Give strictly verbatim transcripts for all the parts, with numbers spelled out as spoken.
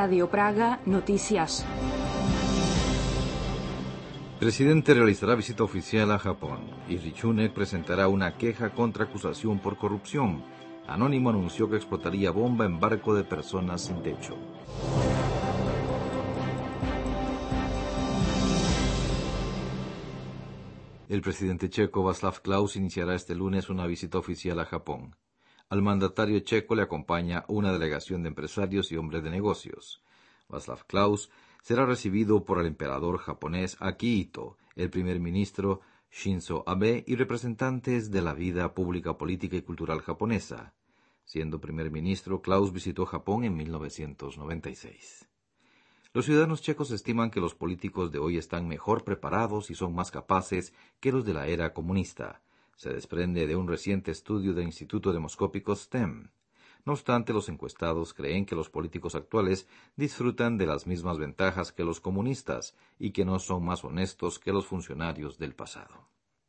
Radio Praga Noticias. Presidente realizará visita oficial a Japón y Richunek presentará una queja contra acusación por corrupción. Anónimo anunció que explotaría bomba en barco de personas sin techo. El presidente checo Václav Klaus iniciará este lunes una visita oficial a Japón. Al mandatario checo le acompaña una delegación de empresarios y hombres de negocios. Václav Klaus será recibido por el emperador japonés Akihito, el primer ministro Shinzo Abe y representantes de la vida pública, política y cultural japonesa. Siendo primer ministro, Klaus visitó Japón en mil novecientos noventa y seis. Los ciudadanos checos estiman que los políticos de hoy están mejor preparados y son más capaces que los de la era comunista. Se desprende de un reciente estudio del Instituto Demoscópico S T E M. No obstante, los encuestados creen que los políticos actuales disfrutan de las mismas ventajas que los comunistas y que no son más honestos que los funcionarios del pasado.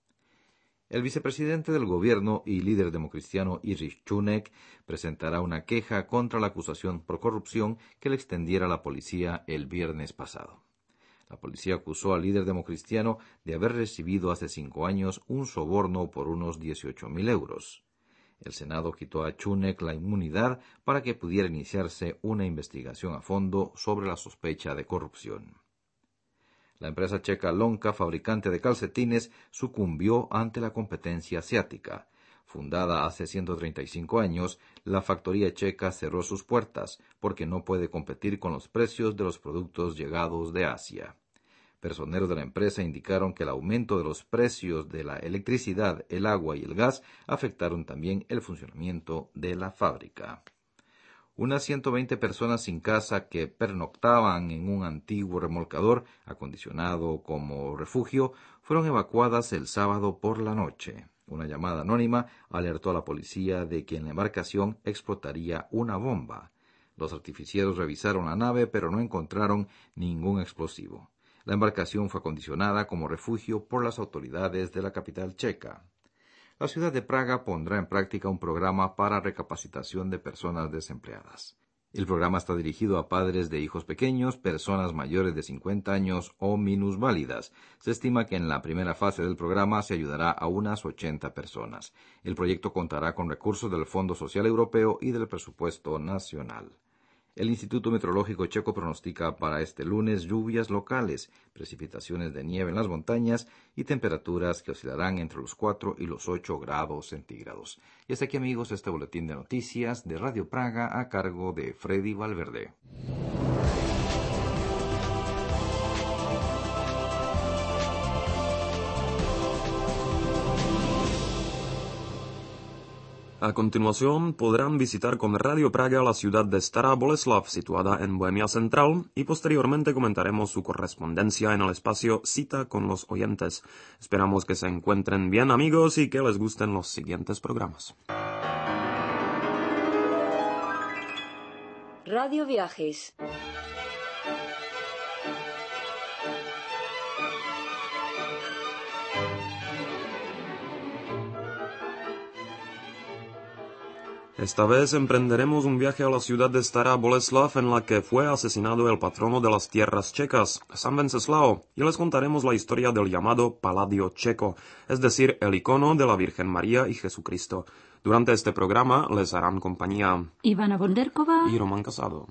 El vicepresidente del gobierno y líder democristiano Richunek presentará una queja contra la acusación por corrupción que le extendiera la policía el viernes pasado. La policía acusó al líder democristiano de haber recibido hace cinco años un soborno por unos dieciocho mil euros. El Senado quitó a Chunek la inmunidad para que pudiera iniciarse una investigación a fondo sobre la sospecha de corrupción. La empresa checa Lonka, fabricante de calcetines, sucumbió ante la competencia asiática. Fundada hace ciento treinta y cinco años, la factoría checa cerró sus puertas porque no puede competir con los precios de los productos llegados de Asia. Personeros de la empresa indicaron que el aumento de los precios de la electricidad, el agua y el gas afectaron también el funcionamiento de la fábrica. Unas ciento veinte personas sin casa que pernoctaban en un antiguo remolcador acondicionado como refugio fueron evacuadas el sábado por la noche. Una llamada anónima alertó a la policía de que en la embarcación explotaría una bomba. Los artificieros revisaron la nave pero no encontraron ningún explosivo. La embarcación fue acondicionada como refugio por las autoridades de la capital checa. La ciudad de Praga pondrá en práctica un programa para recapacitación de personas desempleadas. El programa está dirigido a padres de hijos pequeños, personas mayores de cincuenta años o minusválidas. Se estima que en la primera fase del programa se ayudará a unas ochenta personas. El proyecto contará con recursos del Fondo Social Europeo y del presupuesto nacional. El Instituto Meteorológico Checo pronostica para este lunes lluvias locales, precipitaciones de nieve en las montañas y temperaturas que oscilarán entre los cuatro y los ocho grados centígrados. Y hasta aquí, amigos, este boletín de noticias de Radio Praga a cargo de Freddy Valverde. A continuación, podrán visitar con Radio Praga la ciudad de Stará Boleslav, situada en Bohemia Central, y posteriormente comentaremos su correspondencia en el espacio Cita con los oyentes. Esperamos que se encuentren bien, amigos, y que les gusten los siguientes programas. Radio Viajes. Esta vez emprenderemos un viaje a la ciudad de Stará Boleslav, en la que fue asesinado el patrono de las tierras checas, San Venceslao, y les contaremos la historia del llamado Palladio checo, es decir, el icono de la Virgen María y Jesucristo. Durante este programa les harán compañía Ivana Bonderkova y Román Casado.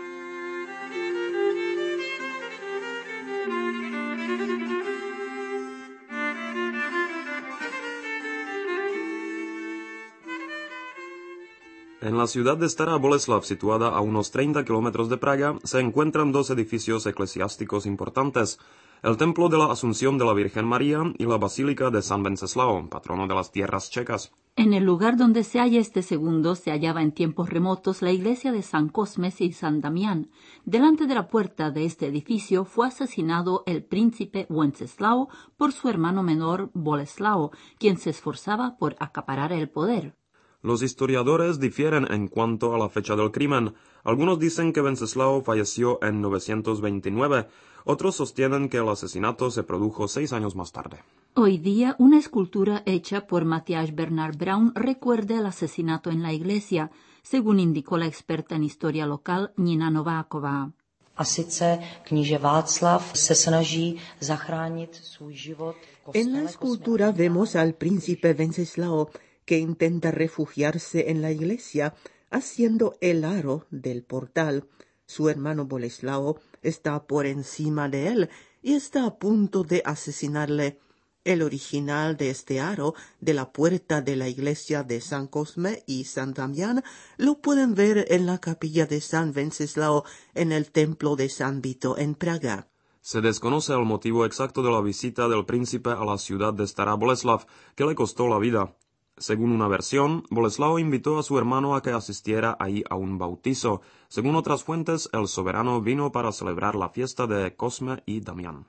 En la ciudad de Stará Boleslav, situada a unos treinta kilómetros de Praga, se encuentran dos edificios eclesiásticos importantes: el Templo de la Asunción de la Virgen María y la Basílica de San Venceslao, patrono de las tierras checas. En el lugar donde se halla este segundo se hallaba en tiempos remotos la iglesia de San Cosmes y San Damián. Delante de la puerta de este edificio fue asesinado el príncipe Wenceslao por su hermano menor Boleslao, quien se esforzaba por acaparar el poder. Los historiadores difieren en cuanto a la fecha del crimen. Algunos dicen que Wenceslao falleció en novecientos veintinueve, otros sostienen que el asesinato se produjo seis años más tarde. Hoy día, una escultura hecha por Matthias Bernhard Braun recuerda el asesinato en la iglesia. según indicó la experta en historia local Nina Nováková. A sice kníže Václav se snaží zachránit svůj život. En la escultura vemos al príncipe Wenceslao que intenta refugiarse en la iglesia haciendo el aro del portal. Su hermano Boleslao está por encima de él y está a punto de asesinarle. El original de este aro de la puerta de la iglesia de San Cosme y San Damián lo pueden ver en la capilla de San Wenceslao en el templo de San Vito en Praga. Se desconoce el motivo exacto de la visita del príncipe a la ciudad de Stará Boleslav, que le costó la vida. Según una versión, Boleslao invitó a su hermano a que asistiera ahí a un bautizo. Según otras fuentes, el soberano vino para celebrar la fiesta de Cosme y Damián.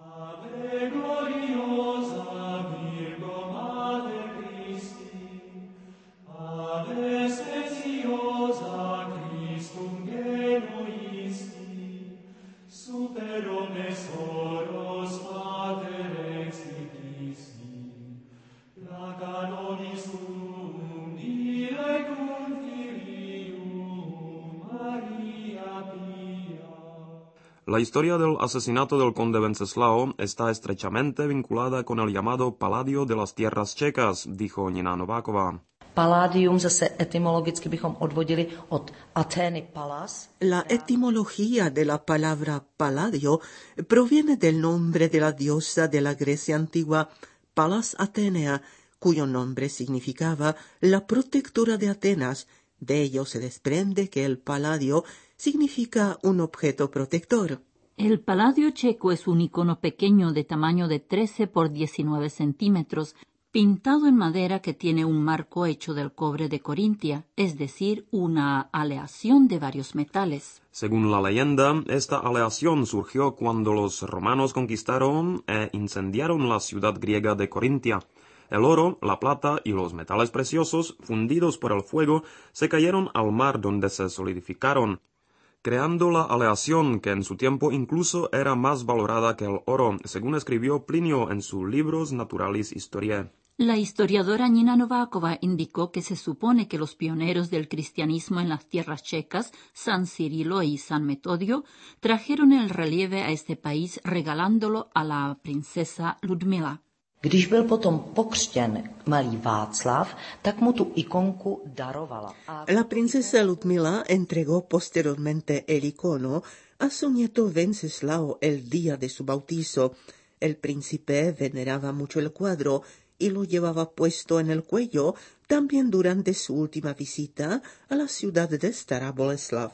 La historia del asesinato del conde Wenceslao está estrechamente vinculada con el llamado Paladio de las Tierras Checas, dijo Nina Nováková. Palladium zase etymologicky bychom odvodili od Atény Palas. La etimología de la palabra Palladio proviene del nombre de la diosa de la Grecia antigua, Palas Atenea, cuyo nombre significaba la protectora de Atenas. De ello se desprende que el Palladio significa un objeto protector. El Palladio checo es un icono pequeño de tamaño de trece por diecinueve centímetros, pintado en madera que tiene un marco hecho del cobre de Corintia, es decir, una aleación de varios metales. Según la leyenda, esta aleación surgió cuando los romanos conquistaron e incendiaron la ciudad griega de Corintia. El oro, la plata y los metales preciosos, fundidos por el fuego, se cayeron al mar donde se solidificaron, creando la aleación que en su tiempo incluso era más valorada que el oro, según escribió Plinio en su Libros Naturalis Historiae. La historiadora Nina Nováková indicó que se supone que los pioneros del cristianismo en las tierras checas, San Cirilo y San Metodio, trajeron el relieve a este país regalándolo a la princesa Ludmila. Když byl potom pokřtěn malý Václav, tak mu tu ikonku darovala. La princesa Ludmila entregó posteriormente el icono a su nieto Wenceslao el día de su bautizo. El príncipe veneraba mucho el cuadro y lo llevaba puesto en el cuello también durante su última visita a la ciudad de Stará Boleslav.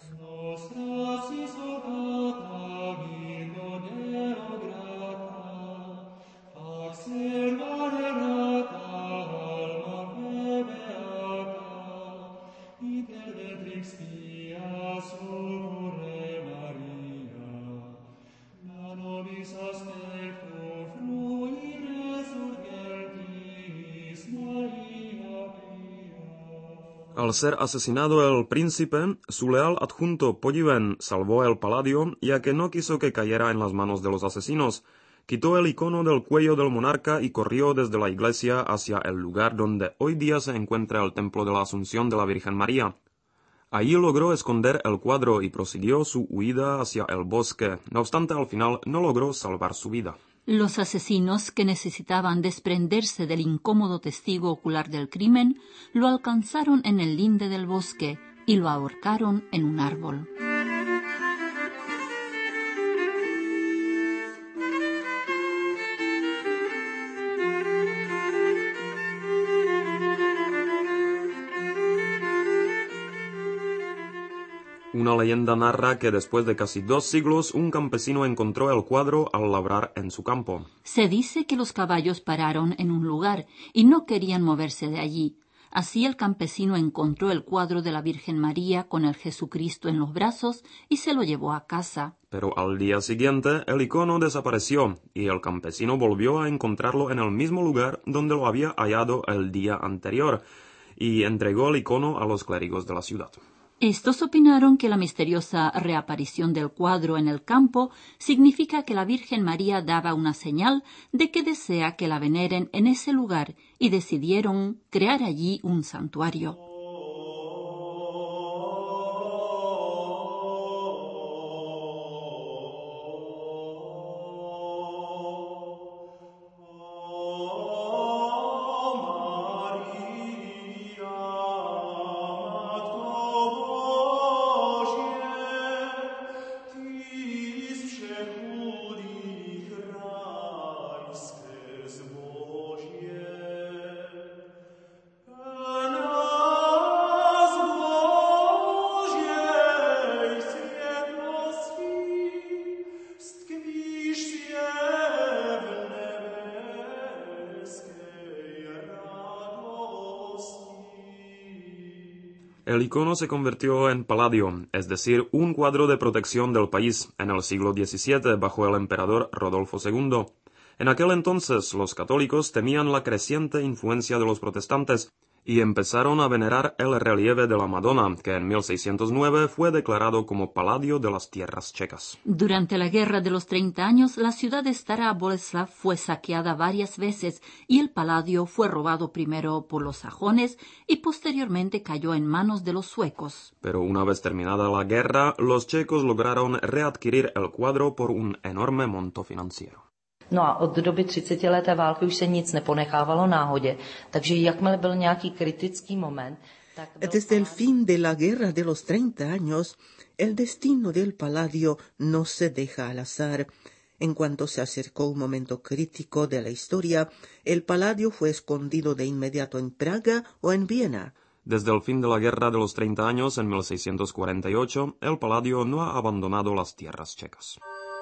Al ser asesinado el príncipe, su leal adjunto Podiven salvó el Palladio, ya que no quiso que cayera en las manos de los asesinos. Quitó el icono del cuello del monarca y corrió desde la iglesia hacia el lugar donde hoy día se encuentra el templo de la Asunción de la Virgen María. Allí logró esconder el cuadro y prosiguió su huida hacia el bosque. No obstante, al final no logró salvar su vida. Los asesinos, que necesitaban desprenderse del incómodo testigo ocular del crimen, lo alcanzaron en el linde del bosque y lo ahorcaron en un árbol. Una leyenda narra que después de casi dos siglos un campesino encontró el cuadro al labrar en su campo. Se dice que los caballos pararon en un lugar y no querían moverse de allí. Así el campesino encontró el cuadro de la Virgen María con el Jesucristo en los brazos y se lo llevó a casa. Pero al día siguiente el icono desapareció y el campesino volvió a encontrarlo en el mismo lugar donde lo había hallado el día anterior y entregó el icono a los clérigos de la ciudad. Estos opinaron que la misteriosa reaparición del cuadro en el campo significa que la Virgen María daba una señal de que desea que la veneren en ese lugar y decidieron crear allí un santuario. El icono se convirtió en paladio, es decir, un cuadro de protección del país, en el siglo diecisiete bajo el emperador Rodolfo segundo. En aquel entonces los católicos temían la creciente influencia de los protestantes y empezaron a venerar el relieve de la Madonna, que en mil seiscientos nueve fue declarado como Paladio de las Tierras Checas. Durante la Guerra de los Treinta Años, la ciudad de Stará Boleslav fue saqueada varias veces y el paladio fue robado primero por los sajones y posteriormente cayó en manos de los suecos. Pero una vez terminada la guerra, los checos lograron readquirir el cuadro por un enorme monto financiero. No a od doby třicetileté války už se nic neponechávalo náhodě, takže jakmile byl nějaký kritický moment, tak... Desde el fin de la Guerra de los Treinta Años, el destino del paladio no se deja al azar. En cuanto se acercó un momento crítico de la historia, el paladio fue escondido de inmediato en Praga o en Viena. Desde el fin de la Guerra de los Treinta Años, en mil seiscientos cuarenta y ocho, el paladio no ha abandonado las tierras checas.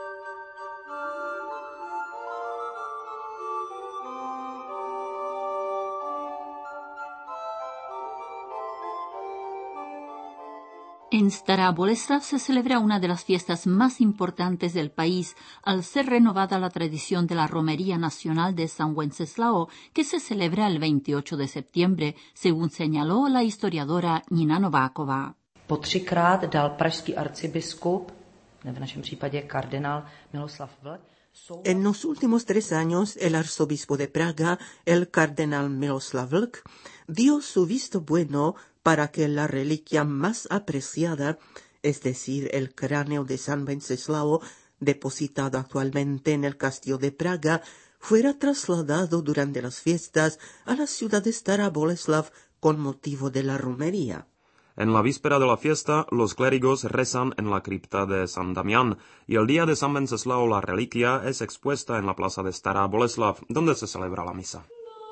En Stará Boleslav se celebra una de las fiestas más importantes del país, al ser renovada la tradición de la Romería Nacional de San Wenceslao, que se celebra el veintiocho de septiembre, según señaló la historiadora Nina Nováková. Po třikrát dal pražský arcibiskup, v našem případě kardinál Miloslav Vlk. En los últimos tres años, el arzobispo de Praga, el cardenal Miloslav Vlk, dio su visto bueno para que la reliquia más apreciada, es decir, el cráneo de San Wenceslao, depositado actualmente en el castillo de Praga, fuera trasladado durante las fiestas a la ciudad de Stará Boleslav con motivo de la romería. En la víspera de la fiesta, los clérigos rezan en la cripta de San Damián, y el día de San Wenceslao la reliquia es expuesta en la plaza de Stará Boleslav, donde se celebra la misa.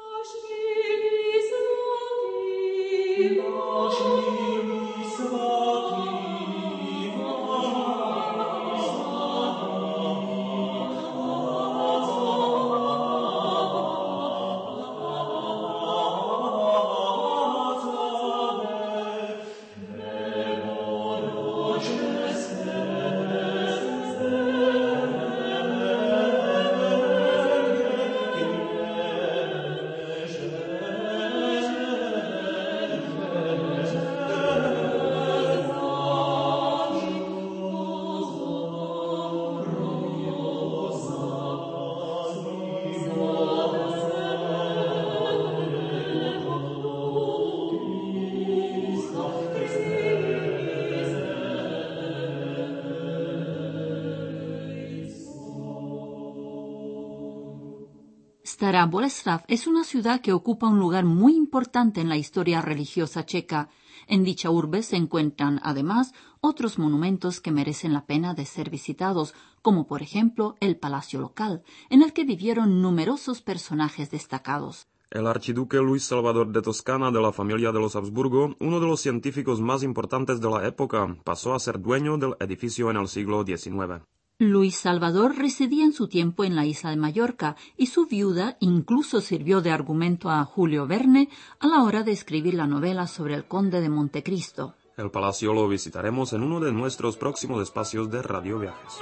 Stará Boleslav es una ciudad que ocupa un lugar muy importante en la historia religiosa checa. En dicha urbe se encuentran, además, otros monumentos que merecen la pena de ser visitados, como por ejemplo el Palacio Local, en el que vivieron numerosos personajes destacados. El archiduque Luis Salvador de Toscana de la familia de los Habsburgo, uno de los científicos más importantes de la época, pasó a ser dueño del edificio en el siglo diecinueve. Luis Salvador residía en su tiempo en la isla de Mallorca y su viuda incluso sirvió de argumento a Julio Verne a la hora de escribir la novela sobre el conde de Montecristo. El palacio lo visitaremos en uno de nuestros próximos espacios de Radio Viajes.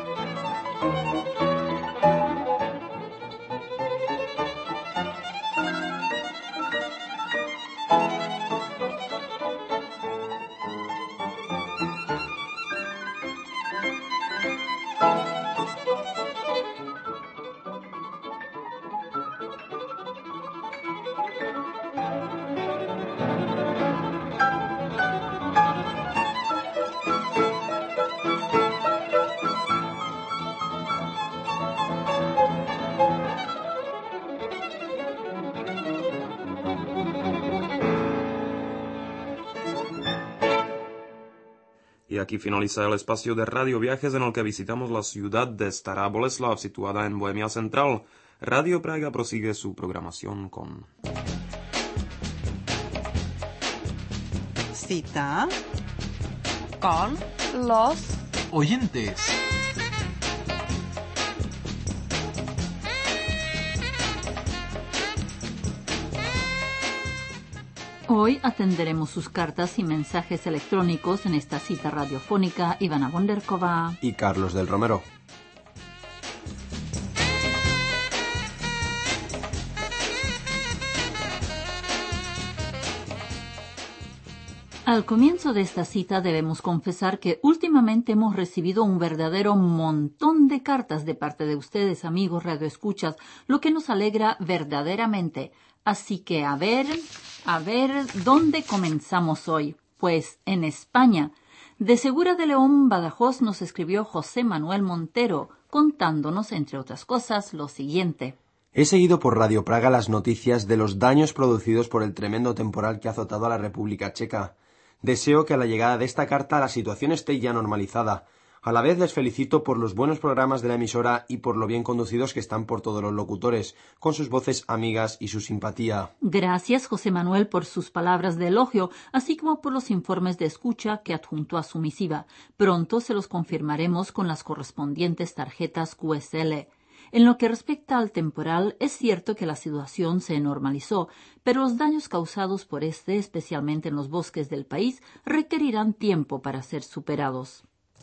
Y aquí finaliza el espacio de Radio Viajes en el que visitamos la ciudad de Stará Boleslav, situada en Bohemia Central. Radio Praga prosigue su programación con... Cita con los oyentes. Hoy atenderemos sus cartas y mensajes electrónicos en esta cita radiofónica. Ivana Bonderkova y Carlos del Romero. Al comienzo de esta cita debemos confesar que últimamente hemos recibido un verdadero montón de cartas de parte de ustedes, amigos radioescuchas, lo que nos alegra verdaderamente. Así que a ver, a ver, ¿dónde comenzamos hoy? Pues en España. De Segura de León, Badajoz, nos escribió José Manuel Montero, contándonos, entre otras cosas, lo siguiente. He seguido por Radio Praga las noticias de los daños producidos por el tremendo temporal que ha azotado a la República Checa. Deseo que a la llegada de esta carta la situación esté ya normalizada. A la vez les felicito por los buenos programas de la emisora y por lo bien conducidos que están por todos los locutores, con sus voces amigas y su simpatía. Gracias, José Manuel, por sus palabras de elogio, así como por los informes de escucha que adjuntó a su misiva. Pronto se los confirmaremos con las correspondientes tarjetas Q S L. En lo que respecta al temporal, es cierto que la situación se normalizó, pero los daños causados por este, especialmente en los bosques del país, requerirán tiempo para ser superados.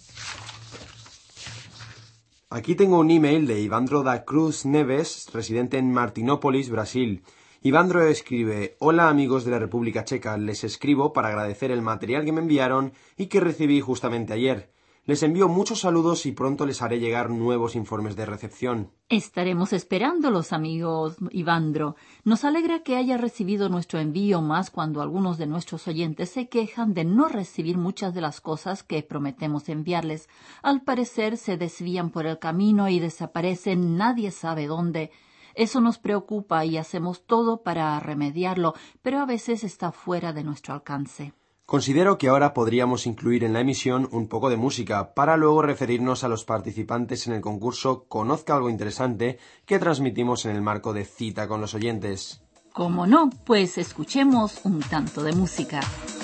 Aquí tengo un email de Ivandro da Cruz Neves, residente en Martinópolis, Brasil. Ivandro escribe: Hola amigos de la República Checa, les escribo para agradecer el material que me enviaron y que recibí justamente ayer. Les envío muchos saludos y pronto les haré llegar nuevos informes de recepción. Estaremos esperándolos, amigos Ivandro. Nos alegra que haya recibido nuestro envío, más cuando algunos de nuestros oyentes se quejan de no recibir muchas de las cosas que prometemos enviarles. Al parecer se desvían por el camino y desaparecen nadie sabe dónde. Eso nos preocupa y hacemos todo para remediarlo, pero a veces está fuera de nuestro alcance. Considero que ahora podríamos incluir en la emisión un poco de música para luego referirnos a los participantes en el concurso Conozca algo interesante que transmitimos en el marco de Cita con los oyentes. ¿Cómo no? Pues escuchemos un tanto de música.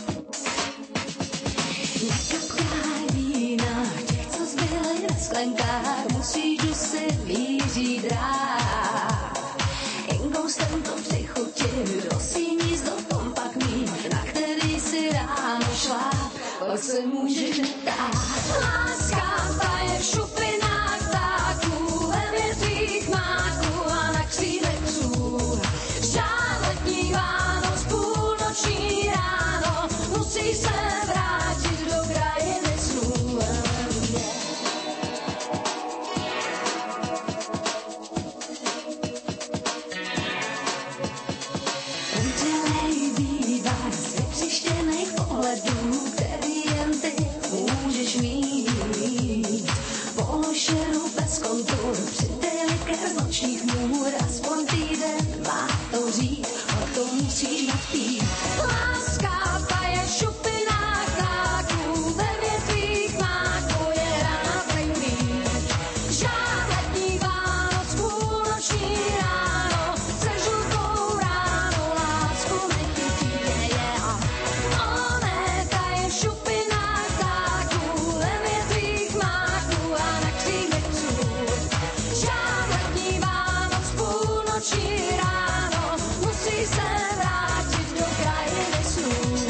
Se může ptát. Láska je v šupinách ptáků, ve větvích máků a na křídlech psů. Žár letní Vánoc, půlnoční ráno, musí se vrátit do krajiny snů. Udělej vývar ze přištěných pohledů, Položeru bez kontur, přidej ke nočních můr, aspoň týden má to říct, o to musíš napít. Láska je v šupinách ptáků, ve větvích máků je rána pejlí. Žár letní Vánoc, půlnoční ráno, se žlutkou ráno lásku nechytí. Onéka je v šupinách ptáků, ve větvích máků a na křídlech psů. Žár letní Vánoc, půlnoční ráno, musí se vrátit do krajiny snů.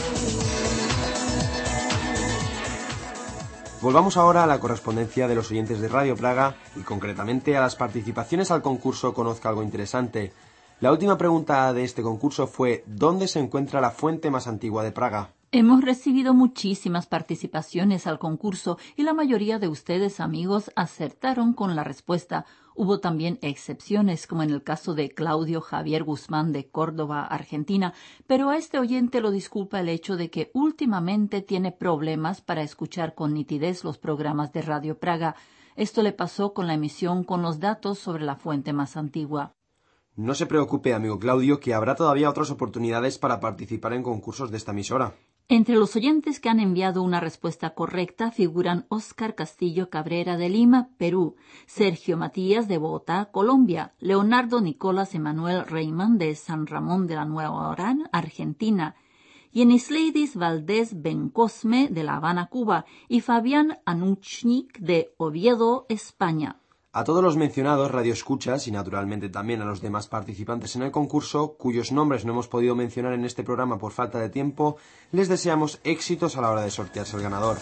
Volvamos ahora a la correspondencia de los oyentes de Radio Praga y concretamente a las participaciones al concurso Conozca algo interesante. La última pregunta de este concurso fue ¿dónde se encuentra la fuente más antigua de Praga? Hemos recibido muchísimas participaciones al concurso y la mayoría de ustedes, amigos, acertaron con la respuesta. Hubo también excepciones, como en el caso de Claudio Javier Guzmán de Córdoba, Argentina, pero a este oyente lo disculpa el hecho de que últimamente tiene problemas para escuchar con nitidez los programas de Radio Praga. Esto le pasó con la emisión con los datos sobre la fuente más antigua. No se preocupe, amigo Claudio, que habrá todavía otras oportunidades para participar en concursos de esta emisora. Entre los oyentes que han enviado una respuesta correcta figuran Óscar Castillo Cabrera de Lima, Perú, Sergio Matías de Bogotá, Colombia, Leonardo Nicolás Emanuel Reiman de San Ramón de la Nueva Orán, Argentina, Yenisleidis Valdés Bencosme de La Habana, Cuba, y Fabián Anuchnik de Oviedo, España. A todos los mencionados radioescuchas y naturalmente también a los demás participantes en el concurso, cuyos nombres no hemos podido mencionar en este programa por falta de tiempo, les deseamos éxitos a la hora de sortearse el ganador.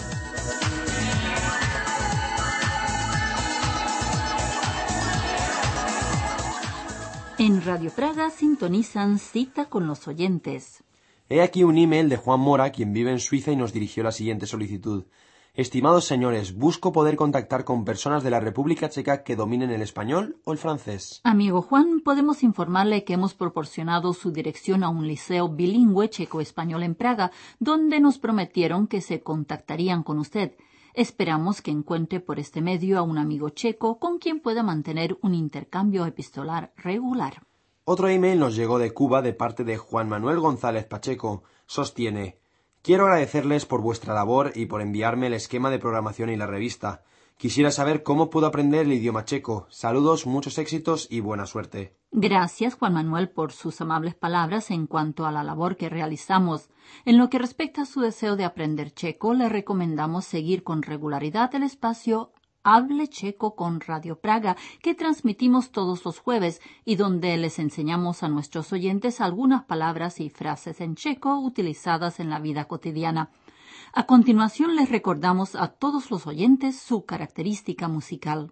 En Radio Praga sintonizan Cita con los oyentes. He aquí un email de Juan Mora, quien vive en Suiza y nos dirigió la siguiente solicitud. Estimados señores, busco poder contactar con personas de la República Checa que dominen el español o el francés. Amigo Juan, podemos informarle que hemos proporcionado su dirección a un liceo bilingüe checo-español en Praga, donde nos prometieron que se contactarían con usted. Esperamos que encuentre por este medio a un amigo checo con quien pueda mantener un intercambio epistolar regular. Otro email nos llegó de Cuba de parte de Juan Manuel González Pacheco. Sostiene: quiero agradecerles por vuestra labor y por enviarme el esquema de programación y la revista. Quisiera saber cómo puedo aprender el idioma checo. Saludos, muchos éxitos y buena suerte. Gracias, Juan Manuel, por sus amables palabras en cuanto a la labor que realizamos. En lo que respecta a su deseo de aprender checo, le recomendamos seguir con regularidad el espacio Hable Checo con Radio Praga, que transmitimos todos los jueves y donde les enseñamos a nuestros oyentes algunas palabras y frases en checo utilizadas en la vida cotidiana. A continuación les recordamos a todos los oyentes su característica musical.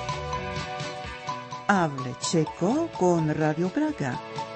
Hable Checo con Radio Praga.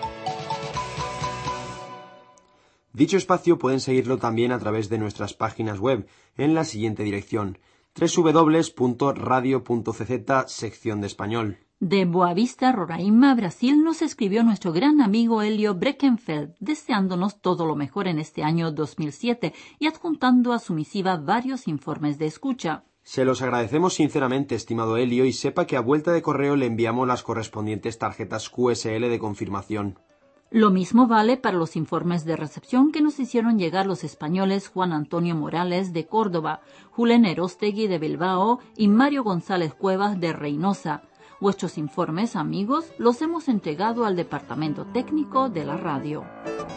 Dicho espacio pueden seguirlo también a través de nuestras páginas web en la siguiente dirección: doble u doble u doble u punto radio punto c z, sección de español. De Boavista, Roraima, Brasil, nos escribió nuestro gran amigo Elio Breckenfeld, deseándonos todo lo mejor en este año dos mil siete y adjuntando a su misiva varios informes de escucha. Se los agradecemos sinceramente, estimado Elio, y sepa que a vuelta de correo le enviamos las correspondientes tarjetas Q S L de confirmación. Lo mismo vale para los informes de recepción que nos hicieron llegar los españoles Juan Antonio Morales de Córdoba, Julen Erostegui de Bilbao y Mario González Cuevas de Reynosa. Vuestros informes, amigos, los hemos entregado al departamento técnico de la radio.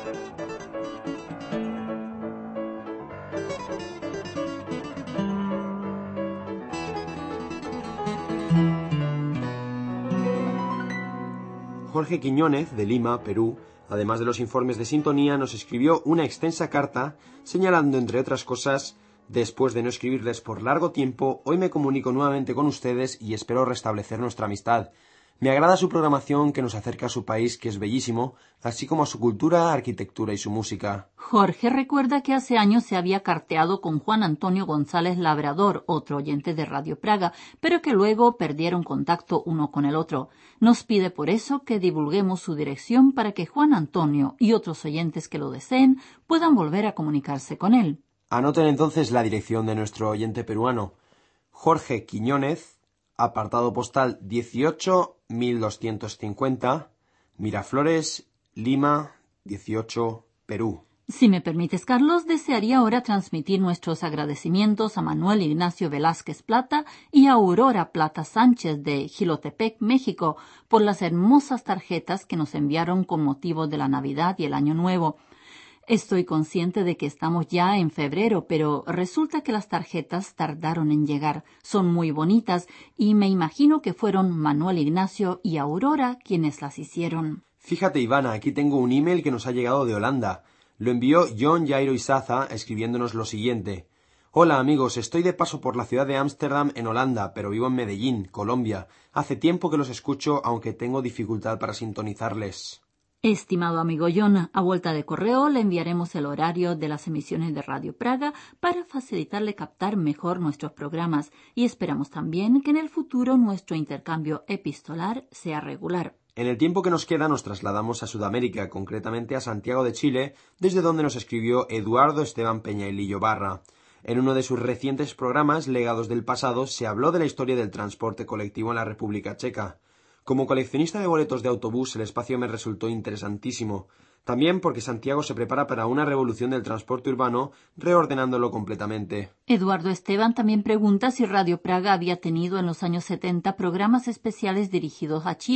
Jorge Quiñónez, de Lima, Perú, además de los informes de sintonía, nos escribió una extensa carta señalando, entre otras cosas: después de no escribirles por largo tiempo, hoy me comunico nuevamente con ustedes y espero restablecer nuestra amistad. Me agrada su programación que nos acerca a su país, que es bellísimo, así como a su cultura, arquitectura y su música. Jorge recuerda que hace años se había carteado con Juan Antonio González Labrador, otro oyente de Radio Praga, pero que luego perdieron contacto uno con el otro. Nos pide por eso que divulguemos su dirección para que Juan Antonio y otros oyentes que lo deseen puedan volver a comunicarse con él. Anoten entonces la dirección de nuestro oyente peruano: Jorge Quiñónez, apartado postal dieciocho mil doscientos cincuenta, Miraflores, Lima, dieciocho, Perú. Si me permites, Carlos, desearía ahora transmitir nuestros agradecimientos a Manuel Ignacio Velázquez Plata y a Aurora Plata Sánchez de Jilotepec, México, por las hermosas tarjetas que nos enviaron con motivo de la Navidad y el Año Nuevo. Estoy consciente de que estamos ya en febrero, pero resulta que las tarjetas tardaron en llegar. Son muy bonitas y me imagino que fueron Manuel Ignacio y Aurora quienes las hicieron. Fíjate, Ivana, aquí tengo un email que nos ha llegado de Holanda. Lo envió John Jairo Izaza escribiéndonos lo siguiente: Hola amigos, estoy de paso por la ciudad de Ámsterdam en Holanda, pero vivo en Medellín, Colombia. Hace tiempo que los escucho, aunque tengo dificultad para sintonizarles. Estimado amigo John, a vuelta de correo le enviaremos el horario de las emisiones de Radio Praga para facilitarle captar mejor nuestros programas y esperamos también que en el futuro nuestro intercambio epistolar sea regular. En el tiempo que nos queda nos trasladamos a Sudamérica, concretamente a Santiago de Chile, desde donde nos escribió Eduardo Esteban Peñailillo Barra. En uno de sus recientes programas, Legados del Pasado, se habló de la historia del transporte colectivo en la República Checa. Como coleccionista de boletos de autobús, el espacio me resultó interesantísimo. También porque Santiago se prepara para una revolución del transporte urbano, reordenándolo completamente. Eduardo Esteban también pregunta si Radio Praga había tenido en los años setenta programas especiales dirigidos a Chile.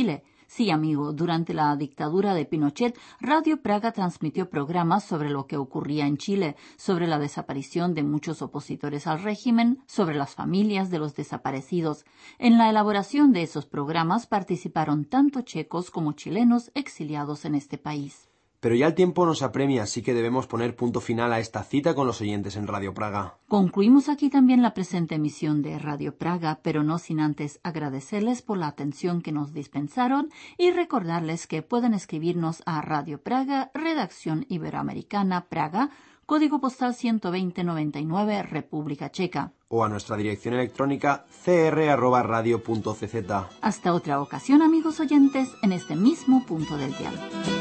Sí, amigo, durante la dictadura de Pinochet, Radio Praga transmitió programas sobre lo que ocurría en Chile, sobre la desaparición de muchos opositores al régimen, sobre las familias de los desaparecidos. En la elaboración de esos programas participaron tanto checos como chilenos exiliados en este país. Pero ya el tiempo nos apremia, así que debemos poner punto final a esta cita con los oyentes en Radio Praga. Concluimos aquí también la presente emisión de Radio Praga, pero no sin antes agradecerles por la atención que nos dispensaron y recordarles que pueden escribirnos a Radio Praga, Redacción Iberoamericana, Praga, Código Postal ciento veinte noventa y nueve, República Checa. O a nuestra dirección electrónica c r arroba radio punto c z. Hasta otra ocasión, amigos oyentes, en este mismo punto del dial.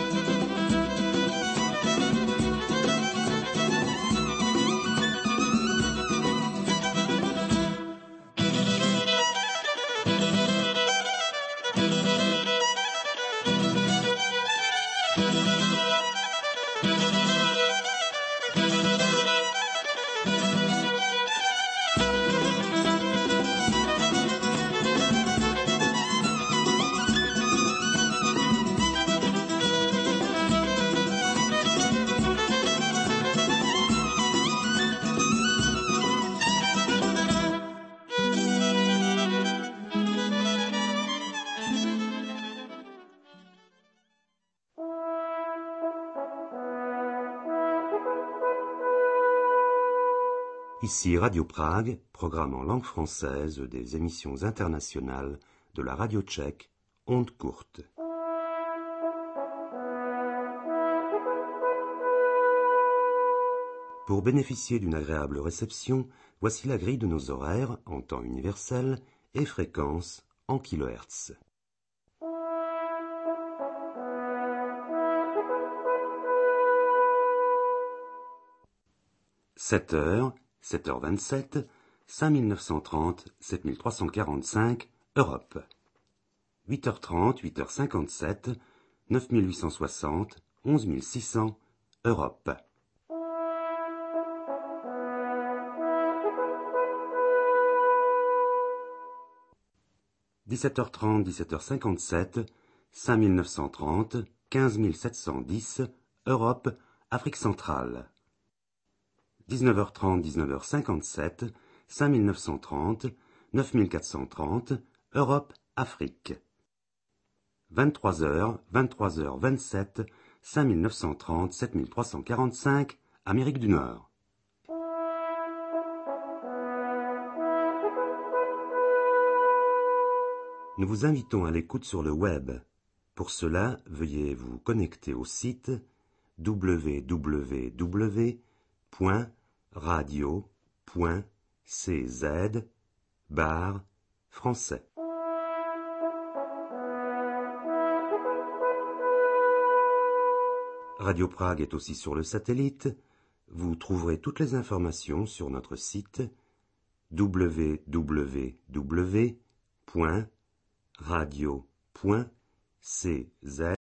Ici Radio Prague, programme en langue française des émissions internationales de la radio tchèque, Ondes courtes. Pour bénéficier d'une agréable réception, voici la grille de nos horaires en temps universel et fréquence en kilohertz. sept heures, sept heures vingt-sept, cinq mille neuf cent trente, sept mille trois cent quarante-cinq, Europe. huit heures trente, huit heures cinquante-sept, neuf mille huit cent soixante, onze mille six cents, Europe. dix-sept heures trente, dix-sept heures cinquante-sept, cinq mille neuf cent trente, quinze mille sept cent dix, Europe, Afrique centrale. dix-neuf heures trente, dix-neuf heures cinquante-sept, cinq mille neuf cent trente, neuf mille quatre cent trente, Europe, Afrique. vingt-trois heures, vingt-trois heures vingt-sept, cinq mille neuf cent trente, sept mille trois cent quarante-cinq, Amérique du Nord. Nous vous invitons à l'écoute sur le web. Pour cela, veuillez vous connecter au site w w w point radio point c z barre français. Radio Prague est aussi sur le satellite. Vous trouverez toutes les informations sur notre site w w w point radio point c z